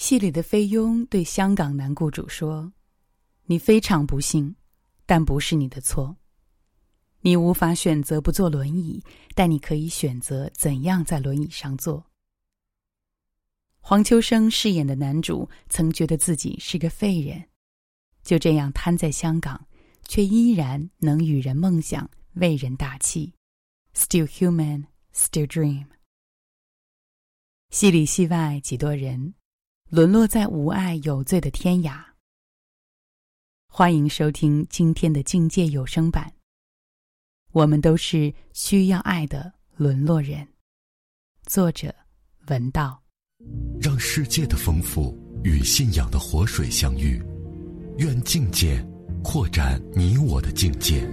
戏里的菲佣对香港男雇主说：“你非常不幸，但不是你的错。你无法选择不坐轮椅，但你可以选择怎样在轮椅上坐。”黄秋生饰演的男主曾觉得自己是个废人，就这样瘫在香港，却依然能与人梦想，为人打气。Still human, still dream。 戏里戏外几多人沦落在无爱有罪的天涯。欢迎收听今天的境界有声版。我们都是需要爱的沦落人。作者文道。 让世界的丰富与信仰的活水相遇，愿境界扩展你我的境界。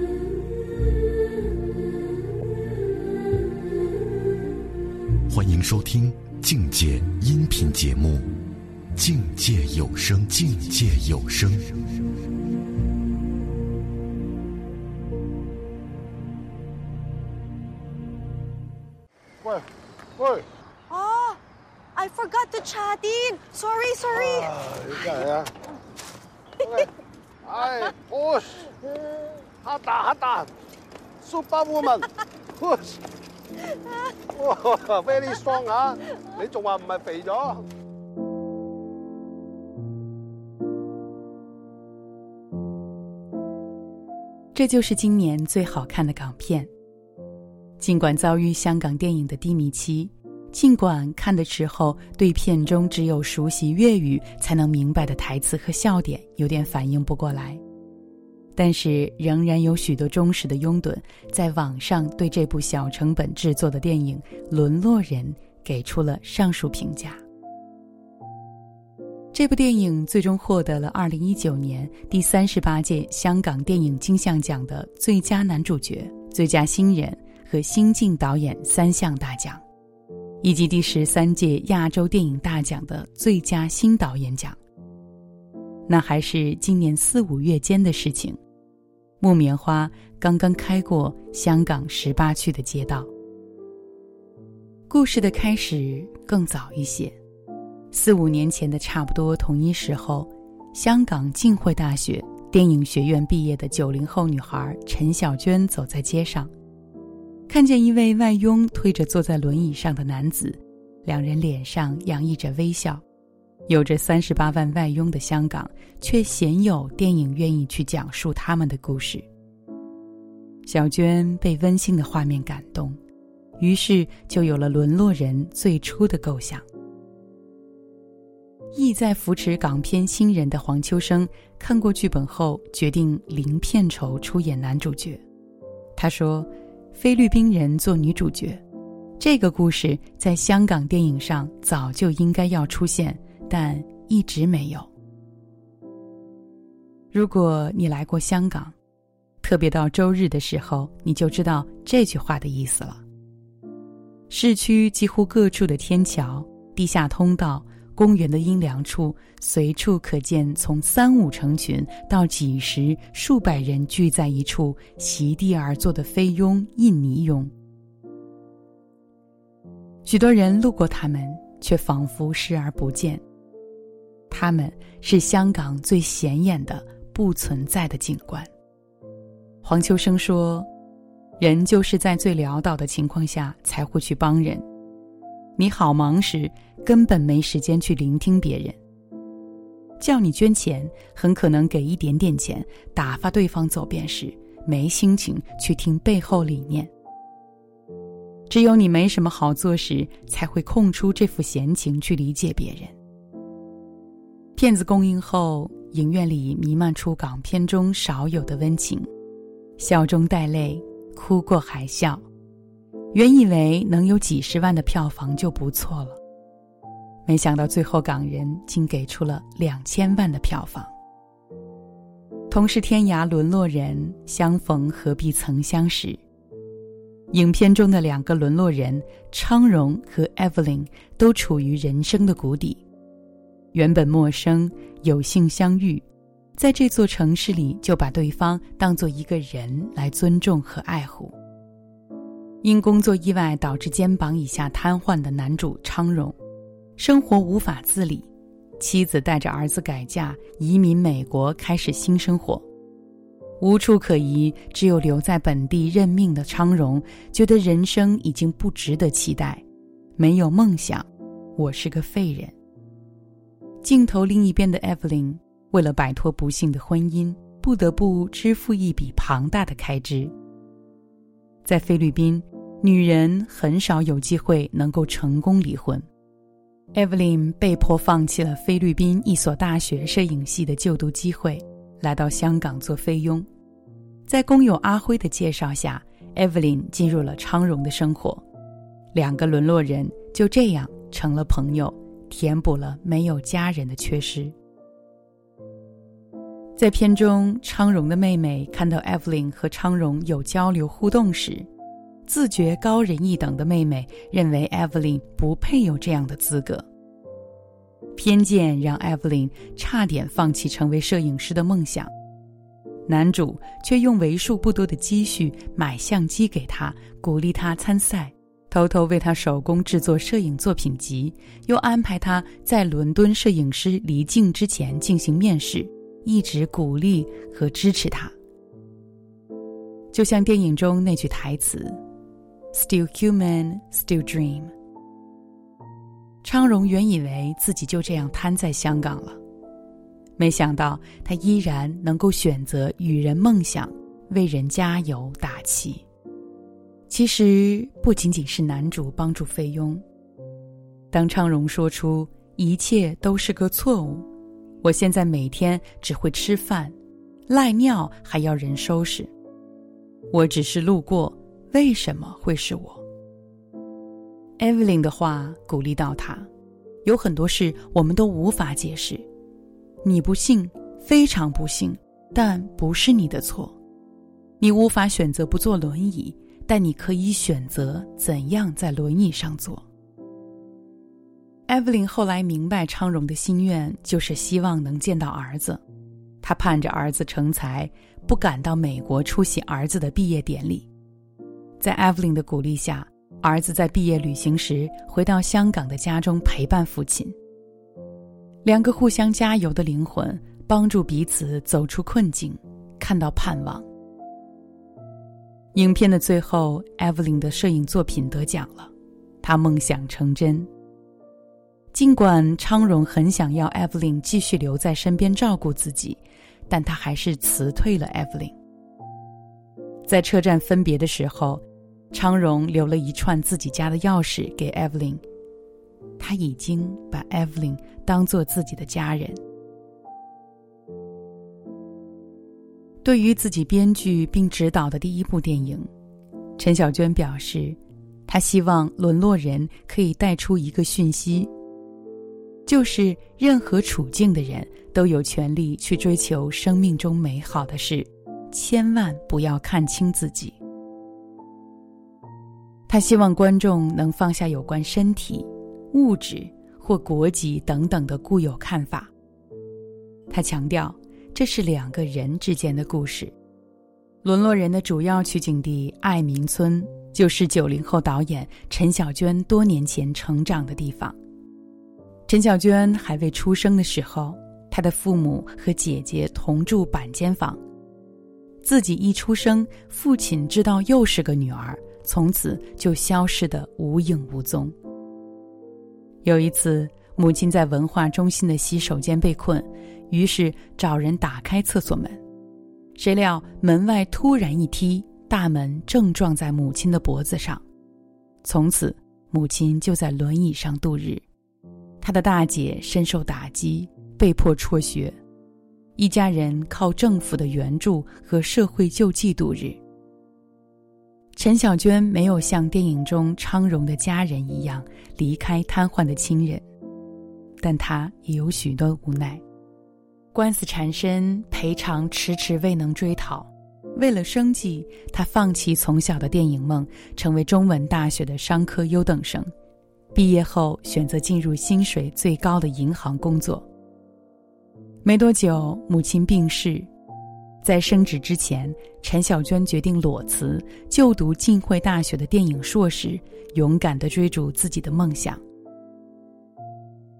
欢迎收听境界音频节目《境界有声》。境界有声。 喂。 Oh, I forgot to chat in. Sorry. 真係啊。哎 ，push， 哈達 ，Superwoman， push。哇 ，very strong 啊！你仲話唔係肥咗？ 这就是今年最好看的港片。尽管遭遇香港电影的低迷期，尽管看的时候对片中只有熟悉粤语才能明白的台词和笑点有点反应不过来，但是仍然有许多忠实的拥趸在网上对这部小成本制作的电影《沦落人》给出了上述评价。这部电影最终获得了2019年第38届香港电影金像奖的最佳男主角、最佳新人和新晋导演3项大奖，以及第13届亚洲电影大奖的最佳新导演奖。那还是今年4、5月间的事情，木棉花刚刚开过香港18区的街道。故事的开始更早一些，4、5年前的差不多同一时候，香港浸会大学电影学院毕业的90后女孩陈小娟走在街上，看见一位外佣推着坐在轮椅上的男子，两人脸上洋溢着微笑。有着38万外佣的香港，却鲜有电影愿意去讲述他们的故事。小娟被温馨的画面感动，于是就有了《沦落人》最初的构想。意在扶持港片新人的黄秋生看过剧本后，决定零片酬出演男主角。他说，菲律宾人做女主角，这个故事在香港电影上早就应该要出现，但一直没有。如果你来过香港，特别到周日的时候，你就知道这句话的意思了。市区几乎各处的天桥、地下通道、公园的阴凉处，随处可见从3、5成群到几十、数百人聚在一处，席地而坐的菲佣、印尼佣。许多人路过他们，却仿佛视而不见。他们是香港最显眼的不存在的景观。黄秋生说，人就是在最潦倒的情况下才会去帮人。你好忙时，根本没时间去聆听别人。叫你捐钱，很可能给一点点钱，打发对方走便是，没心情去听背后理念。只有你没什么好做时，才会空出这副闲情去理解别人。片子公映后，影院里弥漫出港片中少有的温情，笑中带泪，哭过还笑。原以为能有几十万的票房就不错了，没想到最后港人竟给出了2000万的票房。同是天涯沦落人，相逢何必曾相识。影片中的2个沦落人昌荣和 Evelyn 都处于人生的谷底，原本陌生，有幸相遇，在这座城市里就把对方当作一个人来尊重和爱护。因工作意外导致肩膀以下瘫痪的男主昌荣，生活无法自理， 妻子带着儿子改嫁，移民美国，开始新生活。无处可移，只有留在本地认命的昌荣，觉得人生已经不值得期待，没有梦想，我是个废人。镜头另一边的 Evelyn 为了摆脱不幸的婚姻，不得不支付一笔庞大的开支。在菲律宾，女人很少有机会能够成功离婚。Evelyn 被迫放弃了菲律宾一所大学摄影系的就读机会，来到香港做菲佣。在工友阿辉的介绍下， Evelyn 进入了昌荣的生活，两个沦落人就这样成了朋友，填补了没有家人的缺失。在片中，昌荣的妹妹看到 Evelyn 和昌荣有交流互动时，自觉高人一等的妹妹认为 Evelyn 不配有这样的资格。偏见让 Evelyn 差点放弃成为摄影师的梦想，男主却用为数不多的积蓄买相机给她，鼓励她参赛，偷偷为她手工制作摄影作品集，又安排她在伦敦摄影师离境之前进行面试，一直鼓励和支持她。就像电影中那句台词 Still human, still dream。 昌荣原以为自己就这样瘫在香港了，没想到他依然能够选择与人梦想，为人加油打气。其实不仅仅是男主帮助菲佣，当昌荣说出一切都是个错误，我现在每天只会吃饭，赖尿还要人收拾，我只是路过，为什么会是我？ Evelyn 的话鼓励到他，有很多事我们都无法解释，你不幸，非常不幸，但不是你的错。你无法选择不坐轮椅，但你可以选择怎样在轮椅上坐。 Evelyn 后来明白昌荣的心愿就是希望能见到儿子，他盼着儿子成才，不敢到美国出席儿子的毕业典礼。在 Evelyn 的鼓励下，儿子在毕业旅行时回到香港的家中陪伴父亲。两个互相加油的灵魂，帮助彼此走出困境，看到盼望。影片的最后， Evelyn 的摄影作品得奖了，她梦想成真。尽管昌荣很想要 Evelyn 继续留在身边照顾自己，但他还是辞退了 Evelyn。 在车站分别的时候，昌荣留了一串自己家的钥匙给 Evelyn， 他已经把 Evelyn 当作自己的家人。对于自己编剧并执导的第一部电影，陈小娟表示，她希望《沦落人》可以带出一个讯息，就是任何处境的人都有权利去追求生命中美好的事，千万不要看清自己。他希望观众能放下有关身体、物质或国籍等等的固有看法。他强调，这是两个人之间的故事。沦落人的主要取景地爱民村，就是90后导演陈小娟多年前成长的地方。陈小娟还未出生的时候，她的父母和姐姐同住板间房。自己一出生，父亲知道又是个女儿，从此就消失得无影无踪。有一次，母亲在文化中心的洗手间被困，于是找人打开厕所门，谁料门外突然一踢，大门正撞在母亲的脖子上。从此，母亲就在轮椅上度日。她的大姐深受打击，被迫辍学，一家人靠政府的援助和社会救济度日。陈小娟没有像电影中昌荣的家人一样离开瘫痪的亲人，但她也有许多无奈。官司缠身，赔偿迟迟未能追讨。为了生计，她放弃从小的电影梦，成为中文大学的商科优等生。毕业后选择进入薪水最高的银行工作。没多久，母亲病逝。在升职之前，陈小娟决定裸辞，就读浸会大学的电影硕士，勇敢地追逐自己的梦想。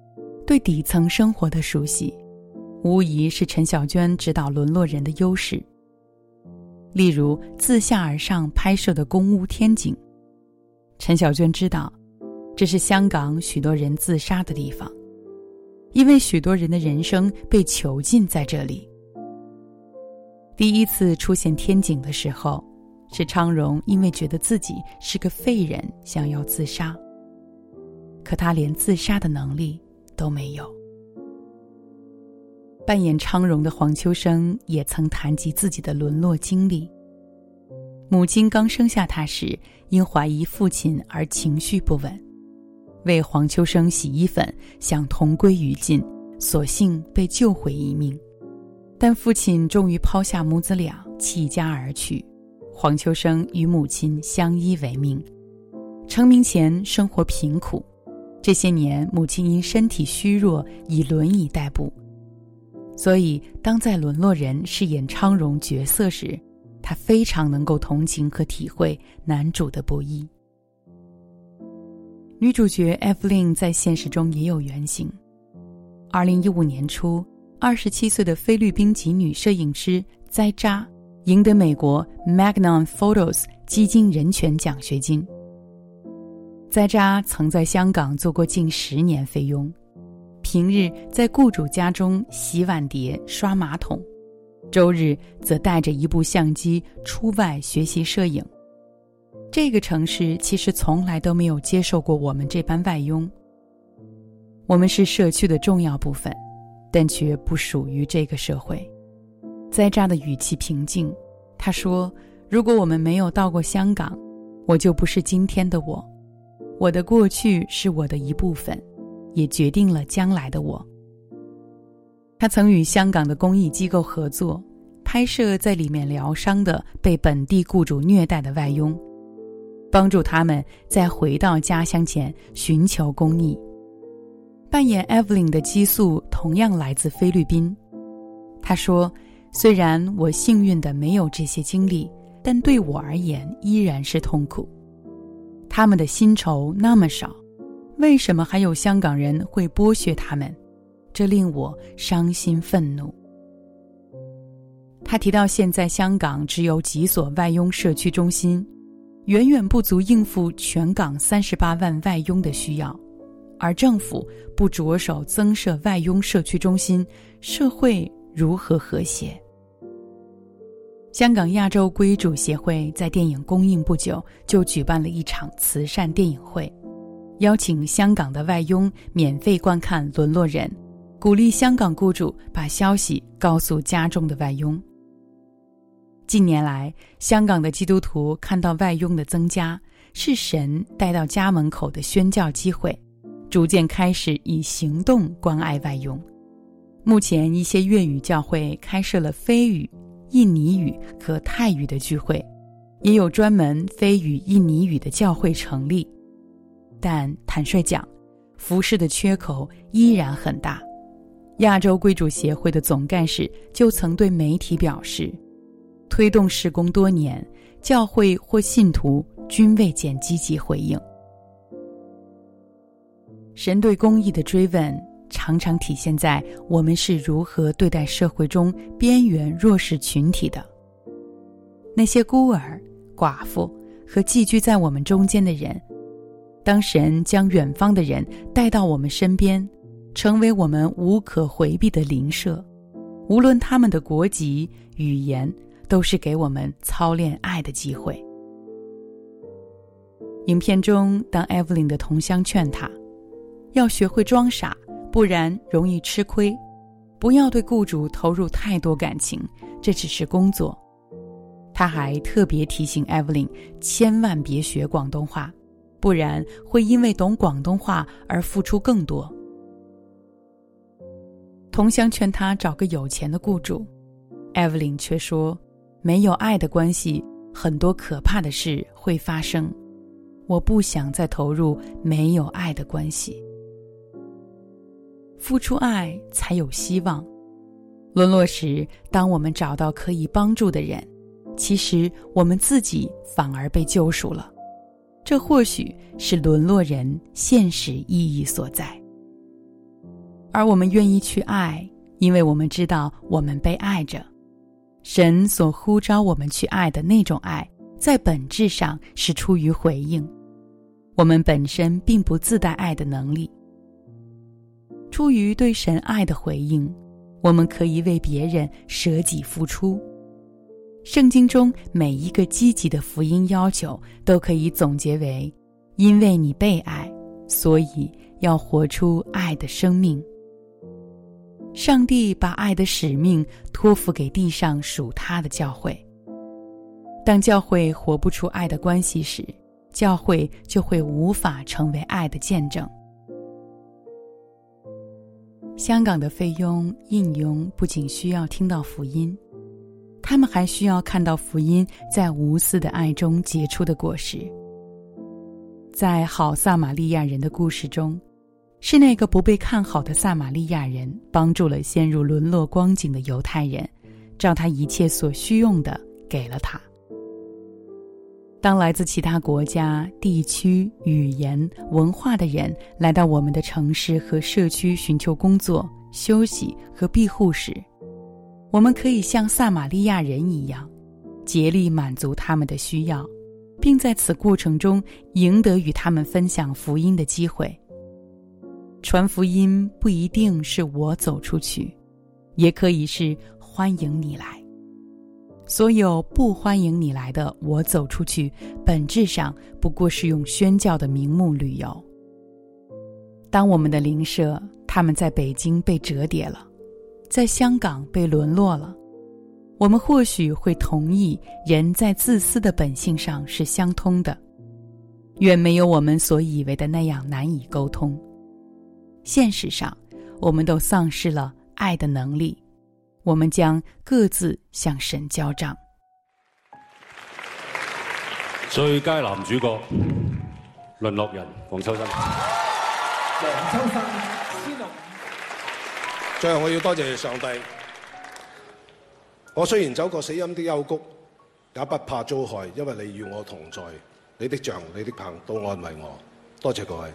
对底层生活的熟悉，无疑是陈小娟指导沦落人的优势。例如自下而上拍摄的公屋天井，陈小娟知道这是香港许多人自杀的地方，因为许多人的人生被囚禁在这里。第一次出现天井的时候，是昌荣因为觉得自己是个废人想要自杀，可他连自杀的能力都没有。扮演昌荣的黄秋生也曾谈及自己的沦落经历。母亲刚生下他时，因怀疑父亲而情绪不稳，为黄秋生洗衣粉，想同归于尽，所幸被救回一命。但父亲终于抛下母子俩弃家而去，黄秋生与母亲相依为命。成名前生活贫苦，这些年母亲因身体虚弱以轮椅代步，所以当在沦落人饰演昌荣角色时，他非常能够同情和体会男主的不易。女主角 Evelyn 在现实中也有原型。2015年初，27岁的菲律宾籍女摄影师栽扎赢得美国 Magnum Photos 基金人权奖学金。栽扎曾在香港做过近10年菲佣，平日在雇主家中洗碗碟、刷马桶，周日则带着一部相机出外学习摄影。这个城市其实从来都没有接受过我们这般外佣，我们是社区的重要部分，但却不属于这个社会。栽扎的语气平静，他说，如果我们没有到过香港，我就不是今天的我。我的过去是我的一部分，也决定了将来的我。他曾与香港的公益机构合作，拍摄在里面疗伤的被本地雇主虐待的外佣，帮助他们在回到家乡前寻求公益。扮演 Evelyn 的激素同样来自菲律宾。他说，虽然我幸运的没有这些经历，但对我而言依然是痛苦。他们的薪酬那么少，为什么还有香港人会剥削他们？这令我伤心愤怒。他提到现在香港只有几所外佣社区中心，远远不足应付全港38万外佣的需要，而政府不着手增设外佣社区中心，社会如何和谐？香港亚洲归主协会在电影公映不久就举办了一场慈善电影会，邀请香港的外佣免费观看《沦落人》，鼓励香港雇主把消息告诉家中的外佣。近年来，香港的基督徒看到外佣的增加，是神带到家门口的宣教机会，逐渐开始以行动关爱外佣。目前一些粤语教会开设了非语、印尼语和泰语的聚会，也有专门非语、印尼语的教会成立。但坦率讲，服事的缺口依然很大。亚洲归主协会的总干事就曾对媒体表示，推动事工多年，教会或信徒均未见积极回应。神对公义的追问常常体现在我们是如何对待社会中边缘弱势群体的。那些孤儿、寡妇和寄居在我们中间的人，当神将远方的人带到我们身边，成为我们无可回避的邻舍，无论他们的国籍、语言，都是给我们操练爱的机会。影片中，当 Evelyn 的同乡劝他要学会装傻，不然容易吃亏，不要对雇主投入太多感情，这只是工作。他还特别提醒 Evelyn 千万别学广东话，不然会因为懂广东话而付出更多。同乡劝他找个有钱的雇主， Evelyn 却说，没有爱的关系，很多可怕的事会发生，我不想再投入没有爱的关系。付出爱才有希望。沦落时，当我们找到可以帮助的人，其实我们自己反而被救赎了。这或许是沦落人现实意义所在。 而我们愿意去爱，因为我们知道我们被爱着。神所呼召我们去爱的那种爱，在本质上是出于回应。我们本身并不自带爱的能力。出于对神爱的回应，我们可以为别人舍己付出。圣经中每一个积极的福音要求都可以总结为：因为你被爱，所以要活出爱的生命。上帝把爱的使命托付给地上属他的教会。当教会活不出爱的关系时，教会就会无法成为爱的见证。香港的菲佣、印佣不仅需要听到福音，他们还需要看到福音在无私的爱中结出的果实。在好撒玛利亚人的故事中，是那个不被看好的撒玛利亚人帮助了陷入沦落光景的犹太人，照他一切所需用的给了他。当来自其他国家、地区、语言、文化的人来到我们的城市和社区寻求工作、休息和庇护时，我们可以像撒玛利亚人一样，竭力满足他们的需要，并在此过程中赢得与他们分享福音的机会。传福音不一定是我走出去，也可以是欢迎你来。所有不欢迎你来的我走出去，本质上不过是用宣教的名目旅游。当我们的邻舍他们在北京被折叠了，在香港被沦落了，我们或许会同意人在自私的本性上是相通的，远没有我们所以为的那样难以沟通。现实上，我们都丧失了爱的能力，我们将各自向神交账。 最佳男主角，淪落人黃秋生。 黃秋生先龍。 最後我要多謝上帝。我雖然走過死蔭的幽谷，也不怕遭害，因為你與我同在。你的杖、你的棒都安慰我。多謝各位。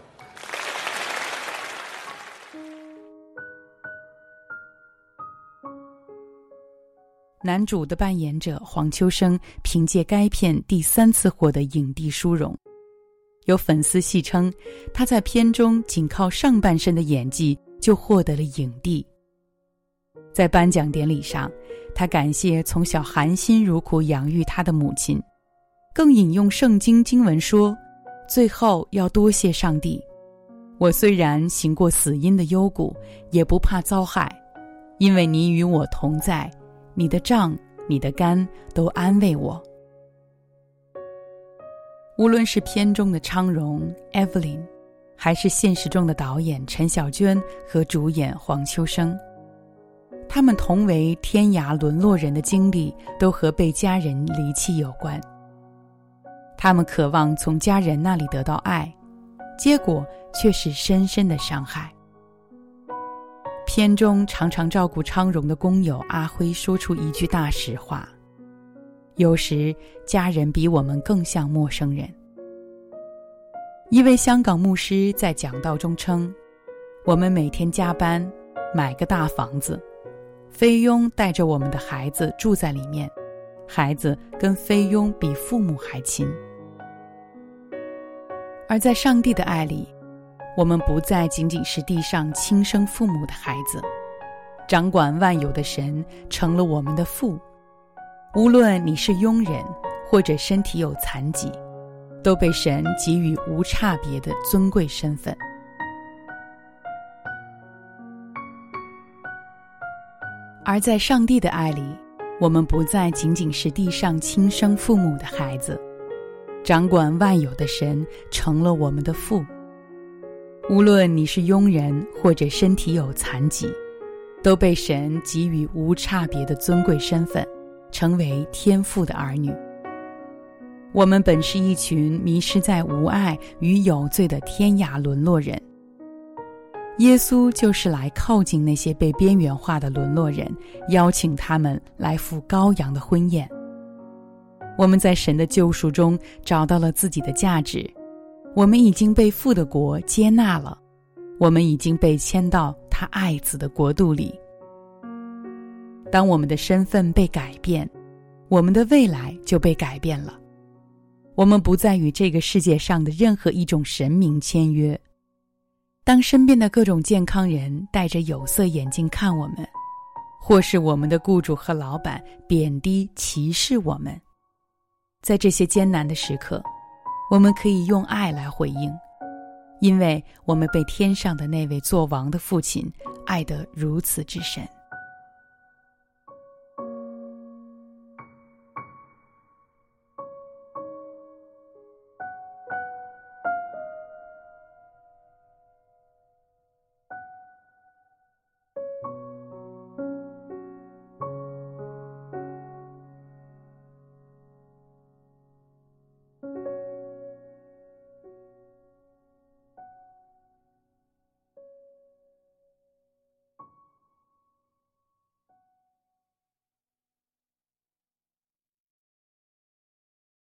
男主的扮演者黄秋生凭借该片第3次获得影帝殊荣。有粉丝戏称，他在片中仅靠上半身的演技就获得了影帝。在颁奖典礼上，他感谢从小含辛茹苦养育他的母亲，更引用圣经经文说：最后要多谢上帝，我虽然行过死荫的幽谷，也不怕遭害，因为你与我同在，你的杖、你的竿都安慰我。无论是片中的昌荣 Evelyn， 还是现实中的导演陈小娟和主演黄秋生，他们同为天涯沦落人的经历都和被家人离弃有关。他们渴望从家人那里得到爱，结果却是深深的伤害。片中常常照顾昌荣的工友阿辉说出一句大实话：有时家人比我们更像陌生人。一位香港牧师在讲道中称，我们每天加班买个大房子，菲佣带着我们的孩子住在里面，孩子跟菲佣比父母还亲。而在上帝的爱里，我们不再仅仅是地上亲生父母的孩子，掌管万有的神成了我们的父。无论你是佣人或者身体有残疾，都被神给予无差别的尊贵身份。而在上帝的爱里，我们不再仅仅是地上亲生父母的孩子，掌管万有的神成了我们的父。无论你是佣人或者身体有残疾，都被神给予无差别的尊贵身份，成为天父的儿女。我们本是一群迷失在无爱与有罪的天涯沦落人，耶稣就是来靠近那些被边缘化的沦落人，邀请他们来赴羔羊的婚宴。我们在神的救赎中找到了自己的价值，我们已经被父的国接纳了， 我们已经被迁到他爱子的国度里。当我们的身份被改变，我们的未来就被改变了。我们不再与这个世界上的任何一种神明签约。当身边的各种健康人戴着有色眼镜看我们，或是我们的雇主和老板贬低歧视我们，在这些艰难的时刻，我们可以用爱来回应，因为我们被天上的那位作王的父亲爱得如此之深。